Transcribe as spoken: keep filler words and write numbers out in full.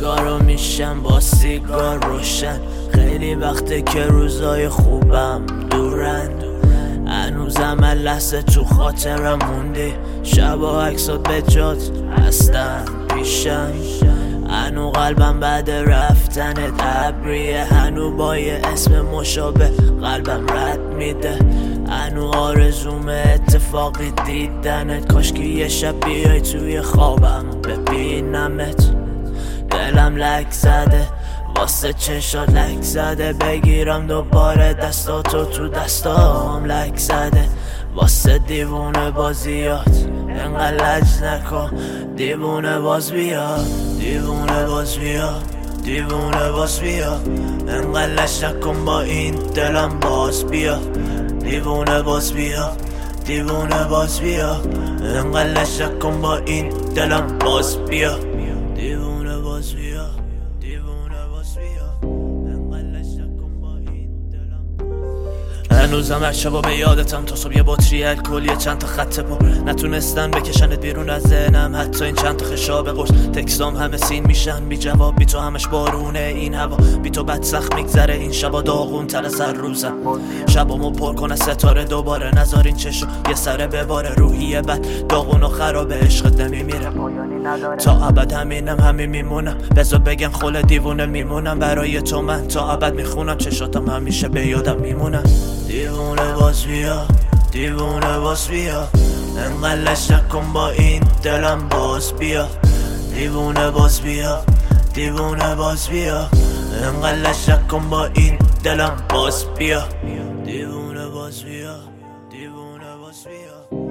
سیگارو میشم با سیگار روشن. خیلی وقته که روزای خوبم دورن، هنوزم لحظه تو خاطرم موندی. شبا عکسات به جات هستن پیشم، هنو قلبم بعد رفتنت ابریه، هنو با یه اسم مشابه قلبم رد میده، هنو آرزوم اتفاقی دیدنت. کاش که یه شب بیای توی خوابم ببینمت. دلم لک زده واسه چشات لک زده، بگیرم دوباره دستاتو تو دستام لک زده. واسه دیوونه بازیات انقدر لج نکن، دیوونه باز بیا، دیوونه باز بیا، دیوونه باز بیا. انقدر لج نکن با این دلم باز بیا، دیوونه باز بیا، دیوونه باز بیا. انقدر لج نکن با این دلم باز بیا، دیوونه باز بیا، دیوونه باز بیا. انقدر لج نکن با این دلم. هنوزم هر شبا به یادتم تا صبح، یه بطری الکل یه چند تا خط پر نتونستن بکشنت بیرون از ذهنم. حتی این چند تا خشاب قرص تکستام همه سین میشن بی جواب، بی تو همش بارونه این هوا، بی تو بد سخت میگذره این شبا داغون تر از هر روزم. شبامو پر کنه ستاره دوباره، نذار این چشو یه سره بباره. روحیه بد داغون و خرابه، عشقت نمیمیره تا ابد، همینم همین میمونم. بذار بگم خل دیوونه میمونم برای تو، من تا ابد میخونم. چشاتم همیشه به یادم میمونم. دیوونه باز بیا، دیوونه باز بیا. انقدر لج نکن با این دلم باز بیا، دیوونه باز بیا، دیوونه باز بیا. انقدر لج نکن با این دلم باز بیا، دیوونه باز بیا، دیوونه باز بیا.